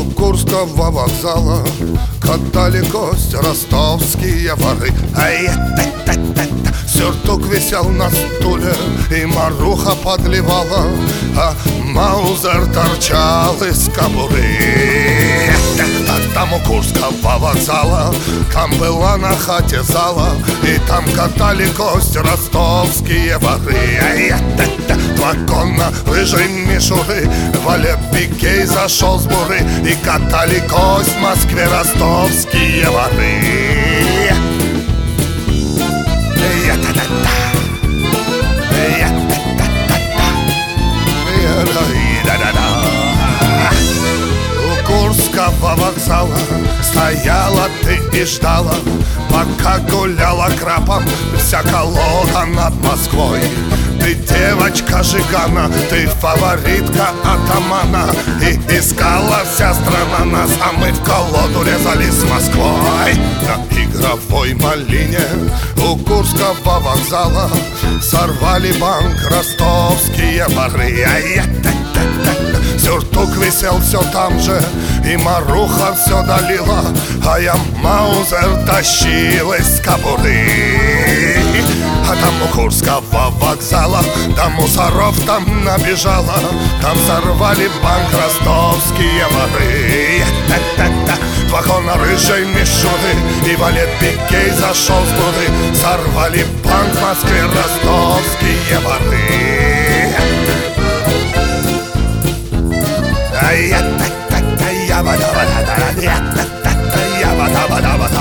Курского вокзала катали кость ростовские воры. Сюртук висел на стуле, и Маруха подливала, а Маузер торчал из кобуры. Там у Курского вокзала, там была на хате зала, и там катали кость ростовские воры. Два конна рыжей мишуры, Валет Пикей зашел с буры, и катали кость в Москве ростовские воры. У Курского вокзала стояла ты и ждала, пока гуляла крапом вся колода над Москвой. Ты девочка Жигана, ты фаворитка атамана, и искала вся страна нас, а мы в колоду резали с Москвой. На игровой малине у Курского вокзала сорвали банк ростовские воры. Сюртук висел все там же, и Маруха все долила, а я Маузер тащил из кобуры. А там у Курского вокзала до мусоров там набежала, там сорвали банк ростовские воры. Два кона рыжей мишуры, и Валет Пикей зашел с буры, сорвали банк в Москве ростовские воры. Я